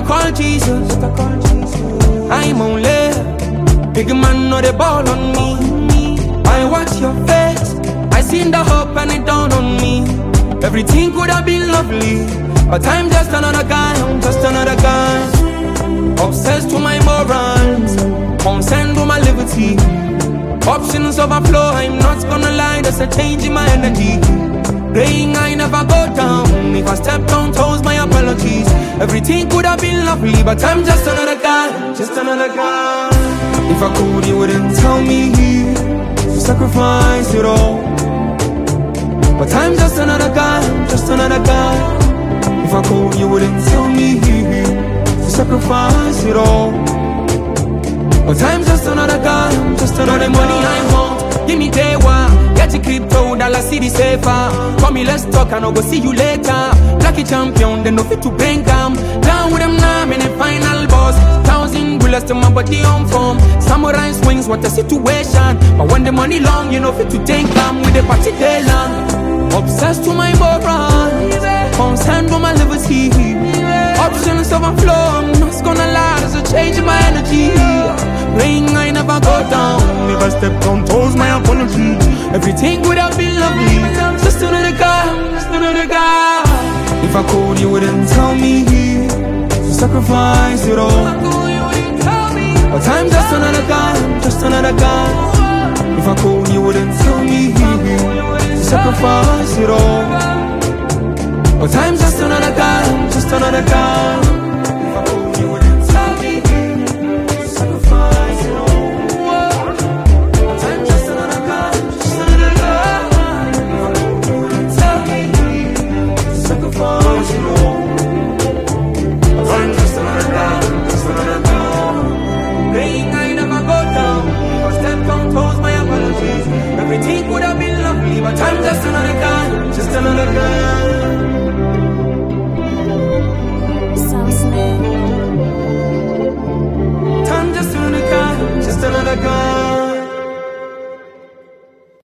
call Jesus. I'm only big man, no the ball on me. I watch your face, I seen the hope and it dawned on me. Everything could have been lovely, but I'm just another guy, I'm just another guy. Obsessed with my morals, concerned with my liberty. Options overflow, I'm not gonna lie, there's a change in my energy. Praying I never go down, if I step down toes, my apologies. Everything could have been lovely, but I'm just another guy, just another guy. If I could, you wouldn't tell me to sacrifice it all. But I'm just another guy, just another guy. If I could, you wouldn't tell me to sacrifice it all. But I'm just another guy, just another money I want. Give me day one, get your crypto, dollar city safer. Call me, let's talk, and I'll go see you later. Lucky champion, then no fit to bring them. Down with them now, in the final boss. 1,000 bullets to my body on form. Samurai swings, what a situation. But when the money long, you know fit to take them with the party day long. Obsessed to my morals, concerned with my liberty. Options overflow, I'm not gonna lie, there's a change in my energy. Praying I never go down, if I step on toes, my apology. Everything would have been lovely, but I'm just another guy, just another guy. If I could, you wouldn't tell me to sacrifice it all. But I'm just another guy, just another guy. If I could, you wouldn't tell me to sacrifice it all. But I'm just another guy, just another guy.